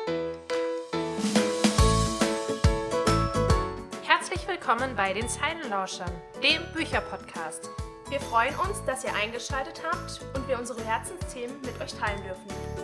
Herzlich willkommen bei den Zeilenlauschern, dem Bücherpodcast. Wir freuen uns, dass ihr eingeschaltet habt und wir unsere Herzensthemen mit euch teilen dürfen.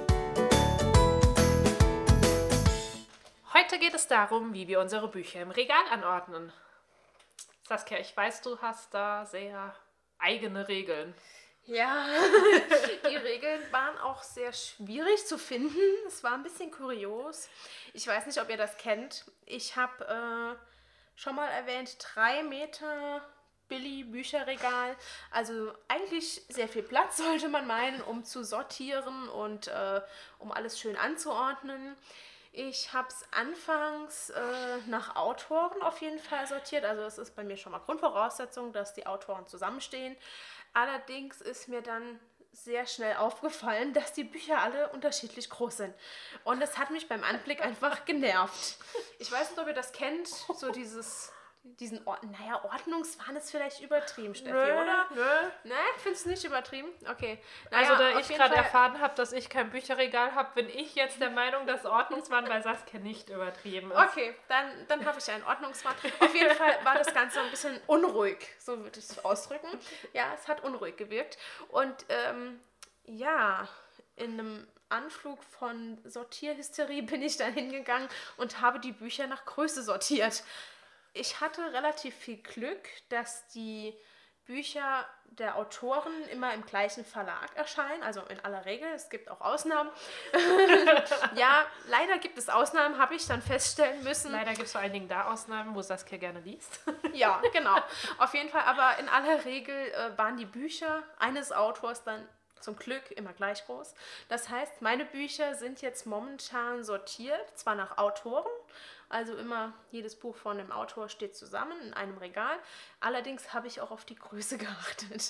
Heute geht es darum, wie wir unsere Bücher im Regal anordnen. Saskia, ich weiß, du hast da sehr eigene Regeln. Ja, die Regeln waren auch sehr schwierig zu finden. Es war ein bisschen kurios. Ich weiß nicht, ob ihr das kennt. Ich habe schon mal erwähnt, 3 Meter Billy-Bücherregal. Also eigentlich sehr viel Platz sollte man meinen, um zu sortieren und um alles schön anzuordnen. Ich habe es anfangs nach Autoren auf jeden Fall sortiert. Also es ist bei mir schon mal Grundvoraussetzung, dass die Autoren zusammenstehen. Allerdings ist mir dann sehr schnell aufgefallen, dass die Bücher alle unterschiedlich groß sind. Und das hat mich beim Anblick einfach genervt. Ich weiß nicht, ob ihr das kennt, so Ordnungswahn ist vielleicht übertrieben, Steffi, oder? Nö. Ne, findest du nicht übertrieben? Okay. Also da ich gerade erfahren habe, dass ich kein Bücherregal habe, bin ich jetzt der Meinung, dass Ordnungswahn bei Saskia nicht übertrieben ist. Okay, dann habe ich einen Ordnungswahn. Auf jeden Fall war das Ganze ein bisschen unruhig, so würde ich es ausdrücken. Ja, es hat unruhig gewirkt. Und in einem Anflug von Sortierhysterie bin ich dann hingegangen und habe die Bücher nach Größe sortiert. Ich hatte relativ viel Glück, dass die Bücher der Autoren immer im gleichen Verlag erscheinen, also in aller Regel, es gibt auch Ausnahmen. Ja, leider gibt es Ausnahmen, habe ich dann feststellen müssen. Leider gibt es vor allen Dingen da Ausnahmen, wo Saskia gerne liest. Ja, genau. Auf jeden Fall, aber in aller Regel waren die Bücher eines Autors dann zum Glück immer gleich groß. Das heißt, meine Bücher sind jetzt momentan sortiert, zwar nach Autoren, also immer jedes Buch von dem Autor steht zusammen in einem Regal. Allerdings habe ich auch auf die Größe geachtet.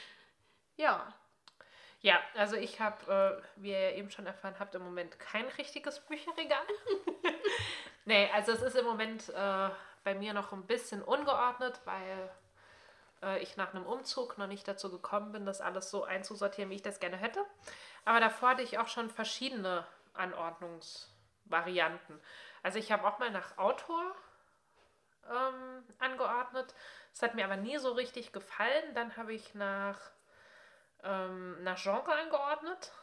Ja. Ja, also ich habe, wie ihr ja eben schon erfahren habt, im Moment kein richtiges Bücherregal. Nee, also es ist im Moment bei mir noch ein bisschen ungeordnet, weil ich nach einem Umzug noch nicht dazu gekommen bin, das alles so einzusortieren, wie ich das gerne hätte. Aber davor hatte ich auch schon verschiedene Anordnungsvarianten. Also ich habe auch mal nach Autor angeordnet. Das hat mir aber nie so richtig gefallen. Dann habe ich nach Genre angeordnet.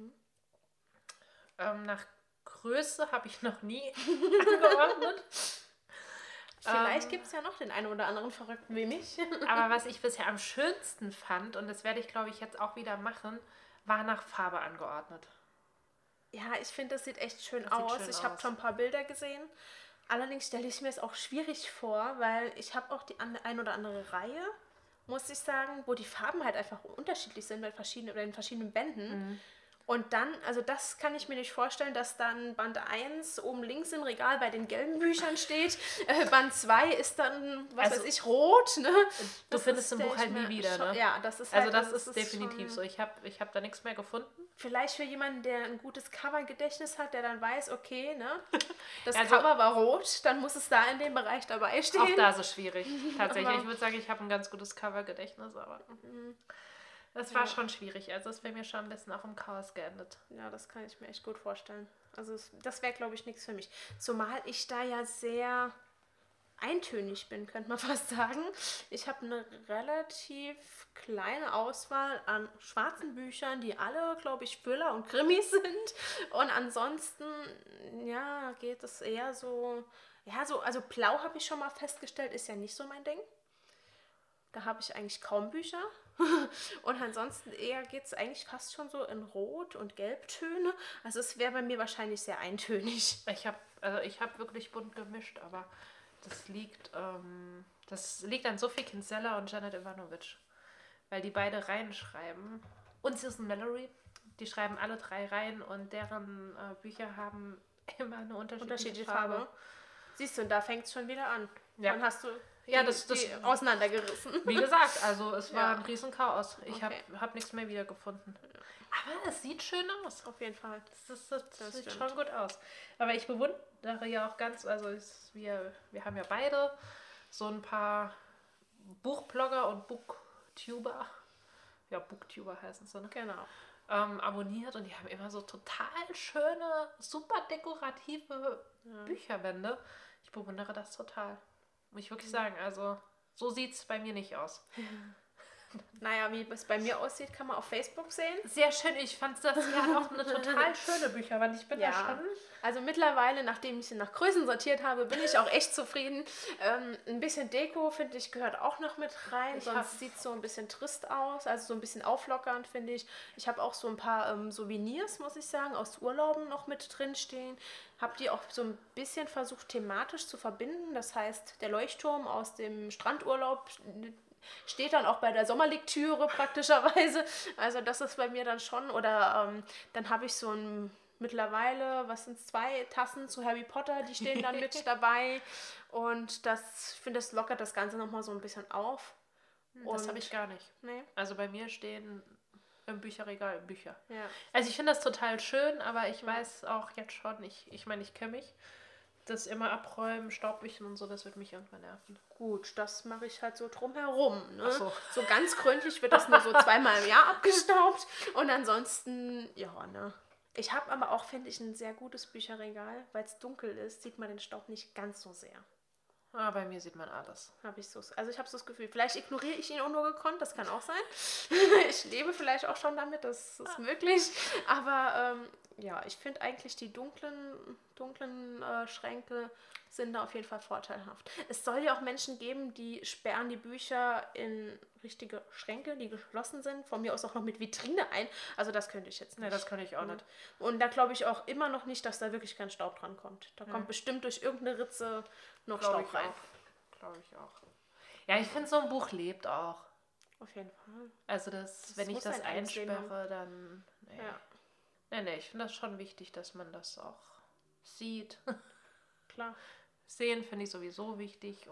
Nach Größe habe ich noch nie angeordnet. Vielleicht gibt es ja noch den einen oder anderen Verrückten wie mich. Aber was ich bisher am schönsten fand, und das werde ich, glaube ich, jetzt auch wieder machen, war nach Farbe angeordnet. Ja, ich finde, das sieht echt schön aus. Ich habe schon ein paar Bilder gesehen. Allerdings stelle ich mir es auch schwierig vor, weil ich habe auch die ein oder andere Reihe, muss ich sagen, wo die Farben halt einfach unterschiedlich sind bei den verschiedenen Bänden. Und dann, also das kann ich mir nicht vorstellen, dass dann Band 1 oben links im Regal bei den gelben Büchern steht. Band 2 ist dann, weiß ich, rot. Ne? Du findest im Buch halt nie wieder, ne? Ja, das ist halt, also das ist definitiv so. Ich hab da nichts mehr gefunden. Vielleicht für jemanden, der ein gutes Covergedächtnis hat, der dann weiß, okay, ne, das Cover war rot, dann muss es da in dem Bereich dabei stehen. Auch da ist es schwierig, tatsächlich. Ich würde sagen, ich habe ein ganz gutes Covergedächtnis, aber das war schon schwierig. Also es wäre mir schon ein bisschen auch im Chaos geendet. Ja, das kann ich mir echt gut vorstellen. Also das wäre, glaube ich, nichts für mich. Zumal ich da ja sehr eintönig bin, könnte man fast sagen. Ich habe eine relativ kleine Auswahl an schwarzen Büchern, die alle, glaube ich, Thriller und Krimis sind. Und ansonsten, ja, geht es eher so, also blau habe ich schon mal festgestellt, ist ja nicht so mein Ding. Da habe ich eigentlich kaum Bücher. Und ansonsten eher geht es eigentlich fast schon so in Rot- und Gelbtöne. Also es wäre bei mir wahrscheinlich sehr eintönig. Ich hab wirklich bunt gemischt, aber das liegt an Sophie Kinsella und Janet Ivanovic. Weil die beide Reihen schreiben. Und Susan Mallory. Die schreiben alle 3 Reihen und deren Bücher haben immer eine unterschiedliche Farbe. Siehst du, und da fängt es schon wieder an. Ja. Dann hast du die auseinandergerissen. Wie gesagt, also es war ein Riesenchaos. Ich Okay. hab nichts mehr wiedergefunden. Aber es sieht schön aus. Auf jeden Fall. Das sieht schon gut aus. Aber ich bewundere ja auch ganz, also wir haben ja beide so ein paar Buchblogger und Booktuber. Ja, Booktuber heißen sie, ne? Genau. abonniert und die haben immer so total schöne, super dekorative Bücherwände. Ich bewundere das total. Muss ich wirklich sagen. Also so sieht es bei mir nicht aus. Naja, wie es bei mir aussieht, kann man auf Facebook sehen. Sehr schön. Ich fand das ja auch eine total schöne Bücherwand. Ich bin da schon... Also mittlerweile, nachdem ich sie nach Größen sortiert habe, bin ich auch echt zufrieden. Ein bisschen Deko, finde ich, gehört auch noch mit rein. Sonst sieht es so ein bisschen trist aus. Also so ein bisschen auflockernd, finde ich. Ich habe auch so ein paar Souvenirs, muss ich sagen, aus Urlauben noch mit drin stehen. Habe die auch so ein bisschen versucht, thematisch zu verbinden. Das heißt, der Leuchtturm aus dem Strandurlaub steht dann auch bei der Sommerlektüre praktischerweise. Also das ist bei mir dann schon. Oder dann habe ich so ein mittlerweile, was sind es, 2 Tassen zu Harry Potter, die stehen dann mit dabei. Und das, ich finde, das lockert das Ganze nochmal so ein bisschen auf. Das habe ich gar nicht. Nee. Also bei mir stehen im Bücherregal Bücher. Ja. Also ich finde das total schön, aber ich weiß auch jetzt schon, ich meine, ich kenne mich, das immer abräumen, Staubwischen und so, das wird mich irgendwann nerven. Gut, das mache ich halt so drumherum. Ne? Ach so. So ganz gründlich wird das nur so 2-mal im Jahr abgestaubt. Und ansonsten, ja, ne. Ich habe aber auch, finde ich, ein sehr gutes Bücherregal. Weil es dunkel ist, sieht man den Staub nicht ganz so sehr. Ah, bei mir sieht man alles. Also ich habe so das Gefühl, vielleicht ignoriere ich ihn auch nur gekonnt, das kann auch sein. Ich lebe vielleicht auch schon damit, das ist möglich. Aber ja, ich finde eigentlich die dunklen Schränke sind da auf jeden Fall vorteilhaft. Es soll ja auch Menschen geben, die sperren die Bücher in richtige Schränke, die geschlossen sind, von mir aus auch noch mit Vitrine ein. Also das könnte ich jetzt nicht. Nee, das könnte ich auch nicht. Und da glaube ich auch immer noch nicht, dass da wirklich kein Staub dran kommt. Da kommt bestimmt durch irgendeine Ritze noch Staub rein. Glaube ich auch. Ja, ich finde, so ein Buch lebt auch. Auf jeden Fall. Also wenn ich das einsperre, dann... Nee. Ja. Nee, ich finde das schon wichtig, dass man das auch sieht. Klar. Sehen finde ich sowieso wichtig.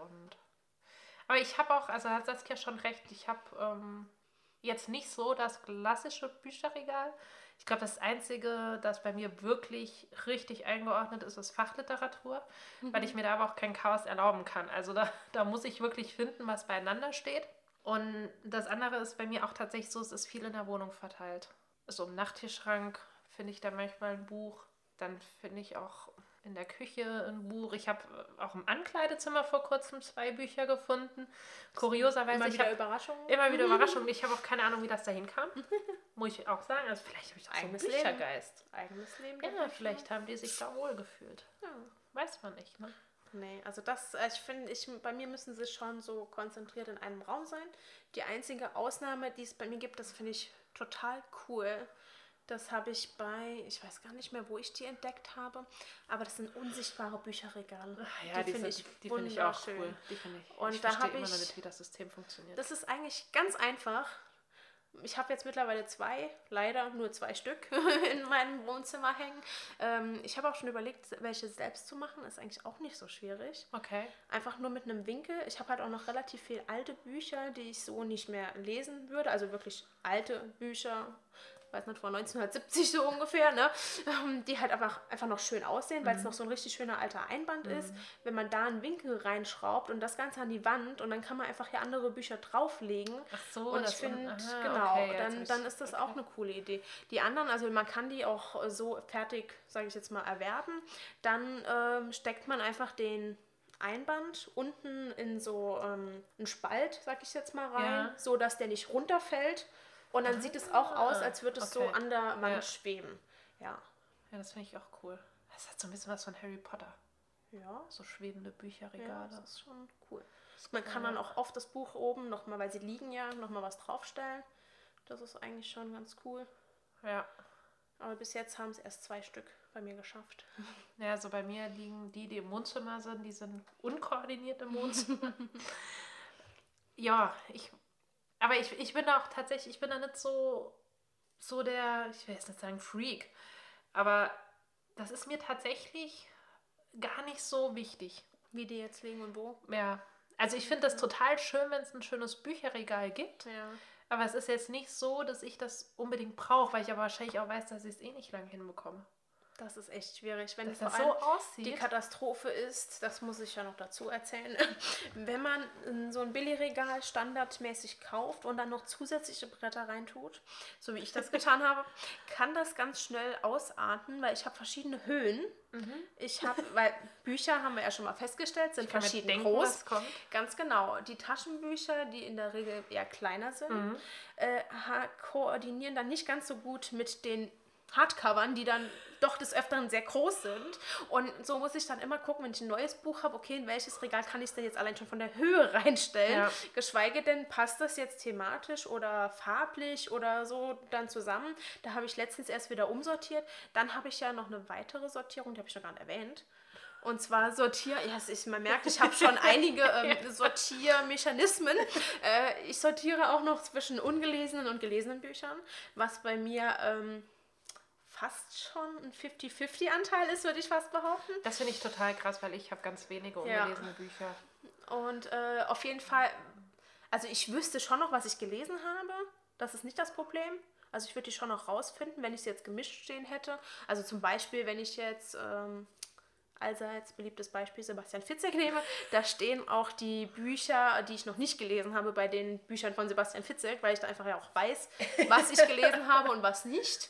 Aber ich habe auch, also hat Saskia schon recht, ich habe jetzt nicht so das klassische Bücherregal. Ich glaube, das Einzige, das bei mir wirklich richtig eingeordnet ist, ist Fachliteratur, weil ich mir da aber auch kein Chaos erlauben kann. Also da muss ich wirklich finden, was beieinander steht. Und das andere ist bei mir auch tatsächlich so, es ist viel in der Wohnung verteilt. So im Nachttischschrank finde ich da manchmal ein Buch. Dann finde ich auch in der Küche ein Buch. Ich habe auch im Ankleidezimmer vor kurzem 2 Bücher gefunden. Kurioserweise. Immer wieder Überraschungen. Immer wieder Überraschungen. Ich habe auch keine Ahnung, wie das dahin kam. Muss ich auch sagen. Also vielleicht habe ich auch so einen Büchergeist. Eigenes Leben. Ja, vielleicht haben die sich da wohl gefühlt. Ja. Weiß man nicht, ne? Nee, also ich finde, bei mir müssen sie schon so konzentriert in einem Raum sein. Die einzige Ausnahme, die es bei mir gibt, das finde ich total cool. Das habe ich ich weiß gar nicht mehr, wo ich die entdeckt habe, aber das sind unsichtbare Bücherregale. Ach ja, die finde ich auch cool. Die finde ich. Und ich da verstehe habe immer noch nicht, wie das System funktioniert. Das ist eigentlich ganz einfach. Ich habe jetzt mittlerweile 2, leider nur 2 Stück in meinem Wohnzimmer hängen. Ich habe auch schon überlegt, welche selbst zu machen. Ist eigentlich auch nicht so schwierig. Okay. Einfach nur mit einem Winkel. Ich habe halt auch noch relativ viel alte Bücher, die ich so nicht mehr lesen würde. Also wirklich alte Bücher, weiß nicht, von 1970 so ungefähr, ne? Die halt einfach noch schön aussehen, weil es noch so ein richtig schöner alter Einband ist. Wenn man da einen Winkel reinschraubt und das Ganze an die Wand und dann kann man einfach hier andere Bücher drauflegen. Ach so, und ich finde, genau, okay, dann ist das auch eine coole Idee. Die anderen, also man kann die auch so fertig, sage ich jetzt mal, erwerben. Dann steckt man einfach den Einband unten in so einen Spalt, sag ich jetzt mal, rein, so dass der nicht runterfällt. Und dann sieht es auch aus, als würde es so an der Wand schweben. Ja. Ja, das finde ich auch cool. Das hat so ein bisschen was von Harry Potter. Ja. So schwebende Bücherregale. Ja, das ist schon cool. Man kann dann auch auf das Buch oben nochmal, weil sie liegen ja, nochmal was draufstellen. Das ist eigentlich schon ganz cool. Ja. Aber bis jetzt haben es erst 2 Stück bei mir geschafft. Ja, also bei mir liegen die im Wohnzimmer sind, die sind unkoordiniert im Wohnzimmer. Ja, aber ich bin da auch tatsächlich, ich bin da nicht so der, ich will jetzt nicht sagen Freak, aber das ist mir tatsächlich gar nicht so wichtig. Wie die jetzt liegen und wo? Ja, also ich finde das total schön, wenn es ein schönes Bücherregal gibt, aber es ist jetzt nicht so, dass ich das unbedingt brauche, weil ich aber wahrscheinlich auch weiß, dass ich es eh nicht lang hinbekomme. Das ist echt schwierig, wenn Dass vor das allem so aussieht. die Katastrophe ist, das muss ich ja noch dazu erzählen, wenn man so ein Billigregal standardmäßig kauft und dann noch zusätzliche Bretter reintut, so wie ich das getan habe, kann das ganz schnell ausarten, weil ich habe verschiedene Höhen. Weil Bücher, haben wir ja schon mal festgestellt, sind kann mir verschieden denken, groß. was kommt. Ganz genau. Die Taschenbücher, die in der Regel eher kleiner sind, koordinieren dann nicht ganz so gut mit den Hardcovern, die dann doch des Öfteren sehr groß sind. Und so muss ich dann immer gucken, wenn ich ein neues Buch habe, okay, in welches Regal kann ich es denn jetzt allein schon von der Höhe reinstellen? Ja. Geschweige denn, passt das jetzt thematisch oder farblich oder so dann zusammen? Da habe ich letztens erst wieder umsortiert. Dann habe ich ja noch eine weitere Sortierung, die habe ich noch gar nicht erwähnt. Und zwar man merkt, ich habe schon einige Sortiermechanismen. Ich sortiere auch noch zwischen ungelesenen und gelesenen Büchern, was bei mir fast schon ein 50-50-Anteil ist, würde ich fast behaupten. Das finde ich total krass, weil ich habe ganz wenige ungelesene Bücher. Und auf jeden Fall, also ich wüsste schon noch, was ich gelesen habe. Das ist nicht das Problem. Also ich würde die schon noch rausfinden, wenn ich sie jetzt gemischt stehen hätte. Also zum Beispiel, wenn ich jetzt allseits beliebtes Beispiel Sebastian Fitzek nehme, da stehen auch die Bücher, die ich noch nicht gelesen habe, bei den Büchern von Sebastian Fitzek, weil ich da einfach ja auch weiß, was ich gelesen habe und was nicht.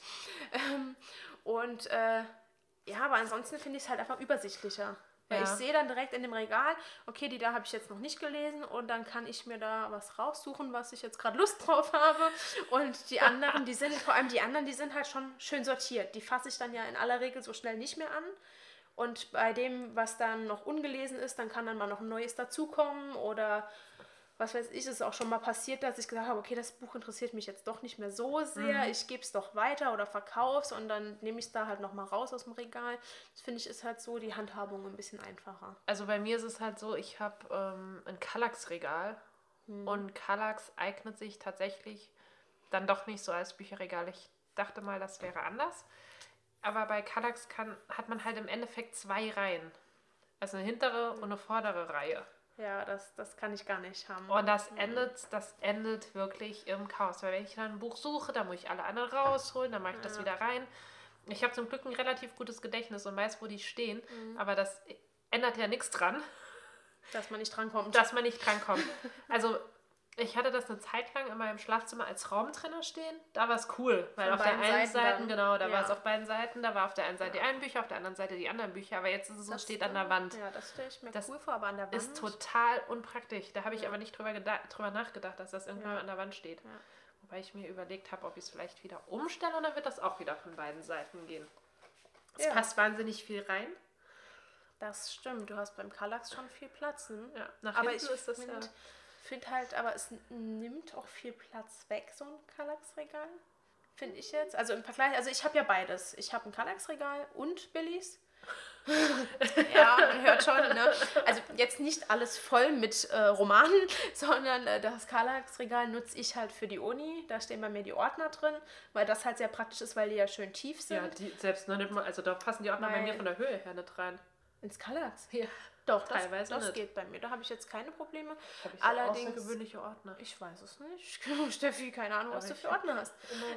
Aber ansonsten finde ich es halt einfach übersichtlicher. Weil ich sehe dann direkt in dem Regal, okay, die da habe ich jetzt noch nicht gelesen und dann kann ich mir da was raussuchen, was ich jetzt gerade Lust drauf habe. Und die anderen, die sind halt schon schön sortiert. Die fasse ich dann ja in aller Regel so schnell nicht mehr an. Und bei dem, was dann noch ungelesen ist, dann kann dann mal noch ein neues dazukommen oder was weiß ich, ist auch schon mal passiert, dass ich gesagt habe, okay, das Buch interessiert mich jetzt doch nicht mehr so sehr, ich gebe es doch weiter oder verkaufe es und dann nehme ich es da halt nochmal raus aus dem Regal. Das finde ich ist halt so die Handhabung ein bisschen einfacher. Also bei mir ist es halt so, ich habe ein Kallax-Regal und Kallax eignet sich tatsächlich dann doch nicht so als Bücherregal. Ich dachte mal, das wäre anders. Aber bei Kallax hat man halt im Endeffekt 2 Reihen. Also eine hintere und eine vordere Reihe. Ja, das kann ich gar nicht haben. Und das endet wirklich im Chaos. Weil wenn ich dann ein Buch suche, dann muss ich alle anderen rausholen, dann mache ich das wieder rein. Ich habe zum Glück ein relativ gutes Gedächtnis und weiß, wo die stehen. Aber das ändert ja nichts dran. Dass man nicht drankommt. Also ich hatte das eine Zeit lang in meinem Schlafzimmer als Raumtrenner stehen. Da war es cool, weil Von auf der einen Seite, war es ja. auf beiden Seiten, da war auf der einen Seite die einen Bücher, auf der anderen Seite die anderen Bücher, aber jetzt ist es so, steht an der Wand. Ja, das stelle ich mir cool vor, aber an der Wand ist total unpraktisch. Da habe ich aber nicht drüber nachgedacht, dass das irgendwann an der Wand steht. Ja. Wobei ich mir überlegt habe, ob ich es vielleicht wieder umstelle und dann wird das auch wieder von beiden Seiten gehen. Es passt wahnsinnig viel rein. Das stimmt, du hast beim Kallax schon viel Platz. Ne? Ja, nach aber hinten ist das aber es nimmt auch viel Platz weg, so ein Kallax-Regal, finde ich jetzt. Also im Vergleich, also ich habe ja beides. Ich habe ein Kallax-Regal und Billies. Ja, man hört schon, ne? Also jetzt nicht alles voll mit Romanen, sondern das Kallax-Regal nutze ich halt für die Uni. Da stehen bei mir die Ordner drin, weil das halt sehr praktisch ist, weil die ja schön tief sind. Ja, da passen die Ordner bei mir von der Höhe her nicht rein. Ins Kallax? Ja. Doch, teilweise das geht bei mir. Da habe ich jetzt keine Probleme. Habe ich allerdings außergewöhnliche Ordner. Ich weiß es nicht. Steffi, keine Ahnung, was du für Ordner hast.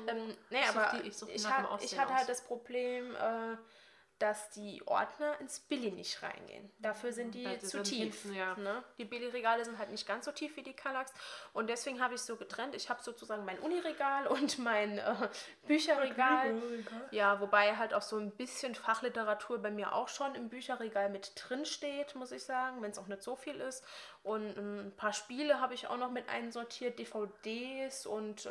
Ich hatte halt das Problem, dass die Ordner ins Billy nicht reingehen. Dafür sind die zu tief. Hinten, ja. Ne? Die Billy-Regale sind halt nicht ganz so tief wie die Kallax. Und deswegen habe ich es so getrennt. Ich habe sozusagen mein Uniregal und mein Bücherregal. Ja, wobei halt auch so ein bisschen Fachliteratur bei mir auch schon im Bücherregal mit drin steht, muss ich sagen, wenn es auch nicht so viel ist. Und ein paar Spiele habe ich auch noch mit einsortiert, DVDs und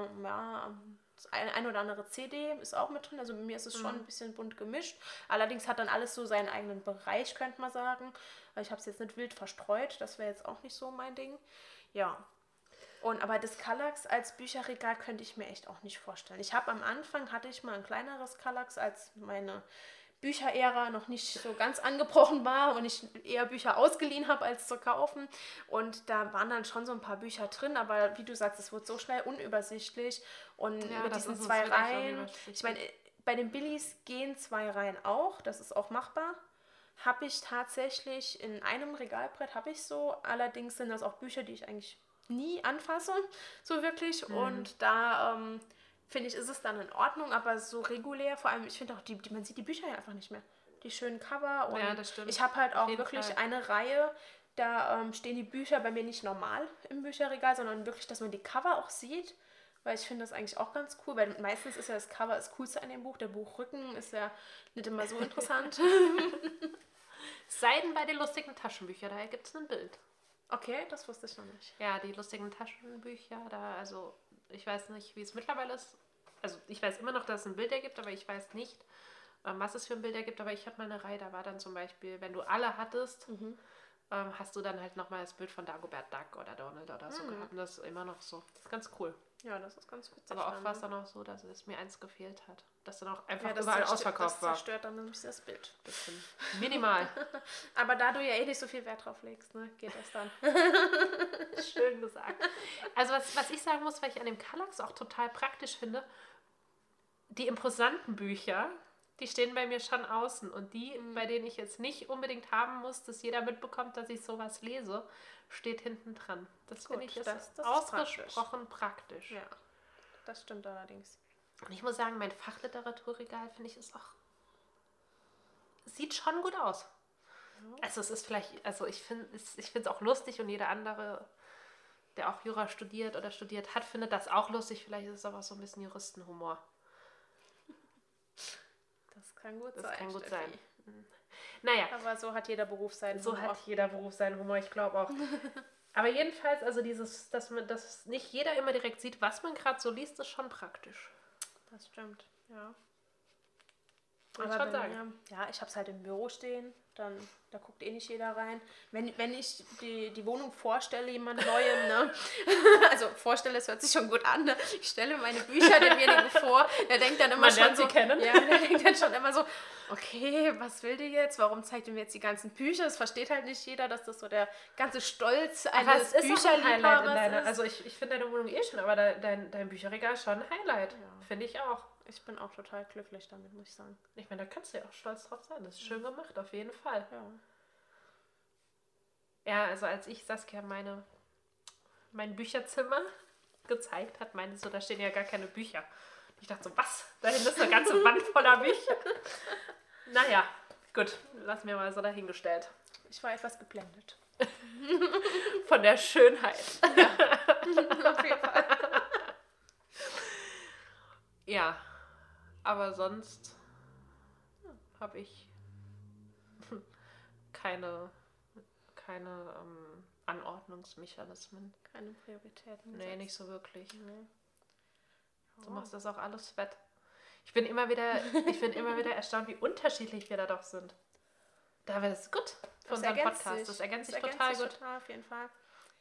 ein oder andere CD ist auch mit drin. Also bei mir ist es schon ein bisschen bunt gemischt. Allerdings hat dann alles so seinen eigenen Bereich, könnte man sagen. Weil ich habe es jetzt nicht wild verstreut. Das wäre jetzt auch nicht so mein Ding. Ja. Aber das Kallax als Bücherregal könnte ich mir echt auch nicht vorstellen. Am Anfang hatte ich mal ein kleineres Kallax, als meine Bücherära noch nicht so ganz angebrochen war und ich eher Bücher ausgeliehen habe, als zu kaufen. Und da waren dann schon so ein paar Bücher drin, aber wie du sagst, es wurde so schnell unübersichtlich. Und mit diesen 2 Reihen, ich meine, bei den Billies gehen 2 Reihen auch, das ist auch machbar. Habe ich tatsächlich in einem Regalbrett, allerdings sind das auch Bücher, die ich eigentlich nie anfasse, so wirklich. Und da finde ich, ist es dann in Ordnung, aber so regulär, vor allem, ich finde auch, man sieht die Bücher ja einfach nicht mehr. Die schönen Cover und Ja, das stimmt. ich habe halt auch Auf jeden wirklich Fall. eine Reihe, da stehen die Bücher bei mir nicht normal im Bücherregal, sondern wirklich, dass man die Cover auch sieht, weil ich finde das eigentlich auch ganz cool, weil meistens ist ja das Cover das Coolste an dem Buch, der Buchrücken ist ja nicht immer so interessant. Sei denn bei den lustigen Taschenbüchern, daher gibt es ein Bild. Okay, das wusste ich noch nicht. Ja, die lustigen Taschenbücher, also ich weiß nicht, wie es mittlerweile ist. Also ich weiß immer noch, dass es ein Bild ergibt, aber ich weiß nicht, was es für ein Bild ergibt. Aber ich habe mal eine Reihe, da war dann zum Beispiel, wenn du alle hattest, hast du dann halt nochmal das Bild von Dagobert Duck oder Donald oder so gehabt. Und das ist immer noch so. Das ist ganz cool. Ja, das ist ganz witzig. Aber oft war es dann auch so, dass es mir eins gefehlt hat. Dass dann auch einfach Ja, das überall zerstört- ausverkauft war. Das zerstört dann nämlich das Bild. Bisschen minimal. Aber da du ja eh nicht so viel Wert drauf legst, ne, geht das dann. Schön gesagt. Also was ich sagen muss, weil ich an dem Kallax auch total praktisch finde, die imposanten Bücher, die stehen bei mir schon außen. Und die, bei denen ich jetzt nicht unbedingt haben muss, dass jeder mitbekommt, dass ich sowas lese, steht hinten dran. Das finde ich das ist ausgesprochen praktisch. Ja, das stimmt allerdings. Und ich muss sagen, mein Fachliteraturregal, finde ich, ist auch... Sieht schon gut aus. Also es ist vielleicht... Also ich finde es auch lustig und jeder andere, der auch Jura studiert oder studiert hat, findet das auch lustig. Vielleicht ist es aber auch so ein bisschen Juristenhumor. Das kann gut Das sein. kann gut Steffi. sein. Naja, Aber so hat jeder Beruf seinen so Humor. hat jeder Beruf seinen Humor, ich glaube auch. Aber jedenfalls, also dass nicht jeder immer direkt sieht, was man gerade so liest, ist schon praktisch. Das stimmt, ja. Würde ich schon sagen. Ja, ich habe es halt im Büro stehen, dann da guckt eh nicht jeder rein. Wenn ich die Wohnung vorstelle, jemand Neuem, ne? Also vorstelle, es hört sich schon gut an, ne? Ich stelle meine Bücher demjenigen vor, der denkt dann immer Man schon lernt so, sie kennen. ja, der denkt dann schon immer so, okay, was will die jetzt? Warum zeigt ihr mir jetzt die ganzen Bücher? Das versteht halt nicht jeder, dass das so der ganze Stolz Aber eines es ist auch ein Highlight in Bücherliebhabers deiner... ist. Also ich finde deine Wohnung eh schon, aber dein Bücherregal ist schon ein Highlight. Ja. Finde ich auch. Ich bin auch total glücklich damit, muss ich sagen. Ich meine, da kannst du ja auch stolz drauf sein. Das ist schön gemacht, auf jeden Fall. Ja. Ja, also als ich Saskia mein Bücherzimmer gezeigt hat, meinte so, da stehen ja gar keine Bücher. Ich dachte so, was? Da hinten ist eine ganze Wand voller Bücher. Naja, gut, lass mir mal so dahingestellt. Ich war etwas geblendet. Von der Schönheit. Auf jeden Fall. Ja, aber sonst habe ich keine Anordnungsmechanismen. Keine Prioritäten. Nee, nicht so wirklich. Nee. Du machst das auch alles fett. Ich bin immer wieder erstaunt, wie unterschiedlich wir da doch sind. Da wäre es gut für unseren Podcast. Das ergänzt sich total gut. Total, auf jeden Fall.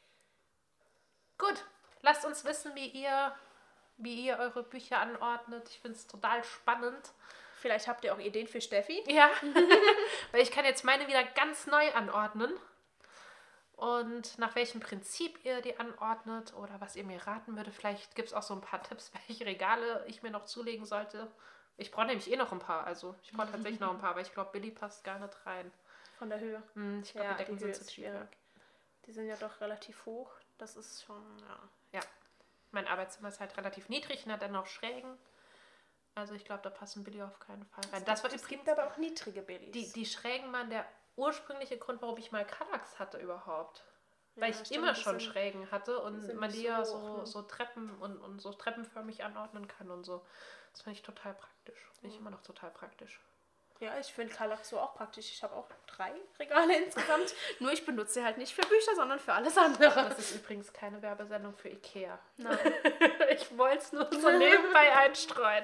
Gut, lasst uns wissen, wie ihr eure Bücher anordnet. Ich finde es total spannend. Vielleicht habt ihr auch Ideen für Steffi. Ja, weil ich kann jetzt meine wieder ganz neu anordnen. Und nach welchem Prinzip ihr die anordnet oder was ihr mir raten würde. Vielleicht gibt es auch so ein paar Tipps, welche Regale ich mir noch zulegen sollte. Ich brauche nämlich eh noch ein paar. Also ich brauche tatsächlich noch ein paar, aber ich glaube, Billy passt gar nicht rein. Von der Höhe. Ich glaube, Ja, die Decken die Höhe sind ist zu schwierig. Die sind ja doch relativ hoch. Das ist schon, ja. Ja, mein Arbeitszimmer ist halt relativ niedrig und hat dann noch Schrägen. Also ich glaube, da passen Billy auf keinen Fall rein. Es gibt aber auch niedrige Billys. Die Schrägen waren der ursprüngliche Grund, warum ich mal Kallax hatte überhaupt. Weil ich stimmt, immer die schon sind- Schrägen hatte und sind man nicht die ja so hoch, ne? so Treppen und so treppenförmig anordnen kann und so. Das finde ich total praktisch. Finde ich immer noch total praktisch. Ja, ich finde Kallax so auch praktisch. Ich habe auch 3 Regale insgesamt. Nur ich benutze sie halt nicht für Bücher, sondern für alles andere. Das ist übrigens keine Werbesendung für Ikea. Nein. Ich wollte es nur so nebenbei einstreuen.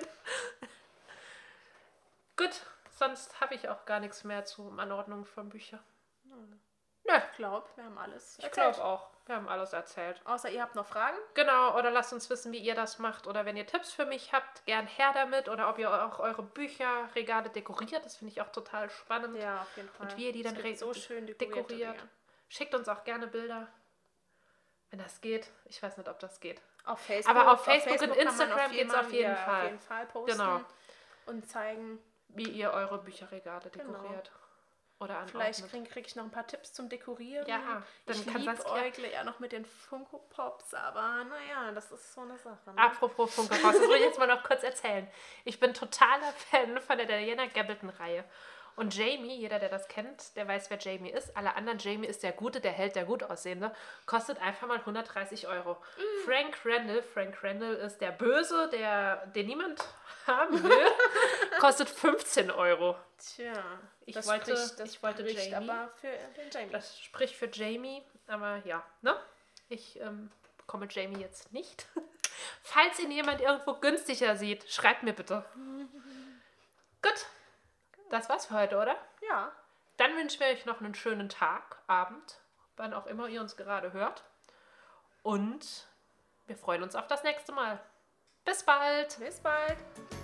Gut, sonst habe ich auch gar nichts mehr zur Anordnung von Büchern. Nö, Ich glaube, wir haben alles ich glaube auch. Wir haben alles erzählt. Außer ihr habt noch Fragen. Genau, oder lasst uns wissen, wie ihr das macht. Oder wenn ihr Tipps für mich habt, gern her damit. Oder ob ihr auch eure Bücherregale dekoriert. Das finde ich auch total spannend. Ja, auf jeden Fall. Und wie ihr die dann Es gibt so schön dekoriert. dekoriert. Schickt uns auch gerne Bilder, wenn das geht. Ich weiß nicht, ob das geht. Auf Facebook. Aber auf Facebook und kann man Instagram geht's auf jeden Fall. Auf jeden Fall posten Genau. und zeigen. Wie ihr eure Bücherregale Genau. dekoriert. oder anordnet. Vielleicht krieg ich noch ein paar Tipps zum Dekorieren. Ja, dann ich kann liebäugle ja noch mit den Funko Pops, aber naja, das ist so eine Sache. Ne? Apropos Funko Pops, das will ich jetzt mal noch kurz erzählen. Ich bin totaler Fan von der Diana Gabaldon-Reihe. Und Jamie, jeder, der das kennt, der weiß, wer Jamie ist. Alle anderen, Jamie ist der Gute, der Held, der gut aussehende, kostet einfach mal 130 Euro. Frank Randall ist der Böse, den niemand haben will, kostet 15 Euro. Tja, Ich wollte spricht Jamie. aber für den Jamie. Das spricht für Jamie, aber ja, ne? Ich bekomme Jamie jetzt nicht. Falls ihn jemand irgendwo günstiger sieht, schreibt mir bitte. Gut, das war's für heute, oder? Ja. Dann wünschen wir euch noch einen schönen Tag, Abend, wann auch immer ihr uns gerade hört. Und wir freuen uns auf das nächste Mal. Bis bald! Bis bald.